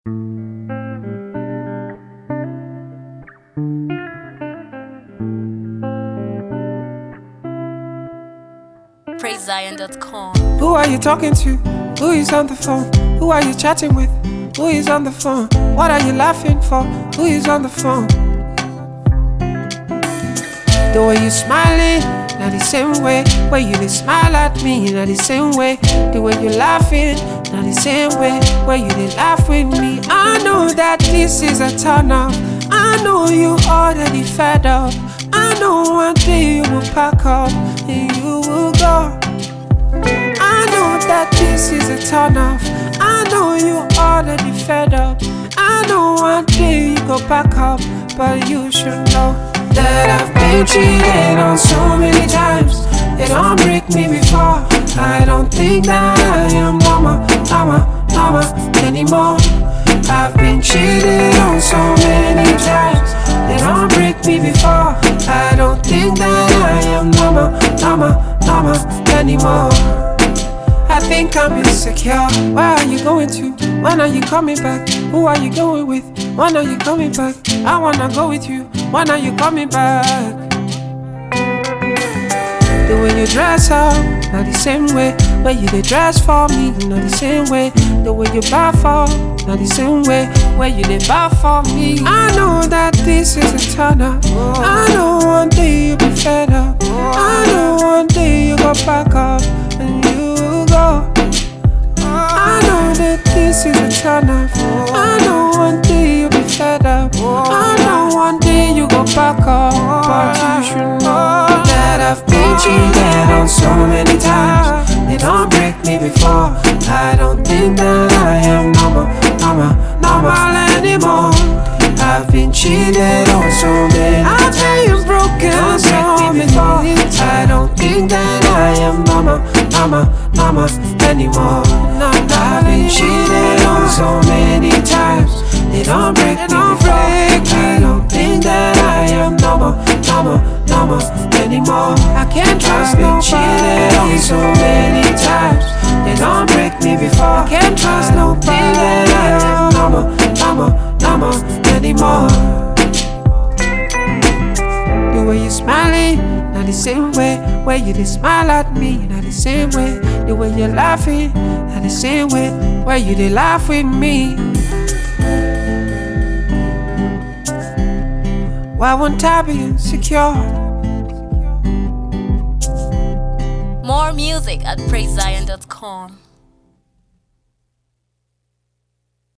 PraiseZion.com. Who are you talking to? Who is on the phone? Who are you chatting with? Who is on the phone? What are you laughing for? Who is on the phone? The way you smiling, not the same way. Way you dey smile at me, not the same way. The way you laughing, not the same way. Way you dey laugh with me. I know that this is a turn off. I know you already fed up. I know one day you will pack up and you will go. I know that this is a turn off. I know you already fed up. I know one day you go back up, but you should know that I've been cheated on so many times. They don't break me before. I don't think that I am mama anymore. I've been cheated on so many times. They don't break me before. I don't think that I am mama anymore. I think I'm insecure. Where are you going to? When are you coming back? Who are you going with? When are you coming back? I wanna go with you. When are you coming back? The way you dress up, not the same way. Way you dey dress for me, not the same way. The way you buy for, not the same way. Way you dey buy for me. I know that this is a turn up. I know one day you'll be fed up. I know one day you go back up and you go. I know that this is a turn up. I know one day you'll be fed up. I know one day you go back up, but you should know that I've been cheated on so many times. They don't break me before. I don't think that I am normal anymore. I've been cheated on so many times. I've been broken so many times. I don't think that I am normal anymore. I've been cheated on so many times. They don't break me before. I don't think that I am normal anymore. I can't trust nobody. I've been cheated on so many times. They don't break me before. I can't trust nobody. That I am normal anymore. The way you smiling, not the same way. Way you dey smile at me, not the same way. The way you're laughing, not the same way. Way you dey laugh with me. Why won't I be insecure? More music at PraiseZion.com.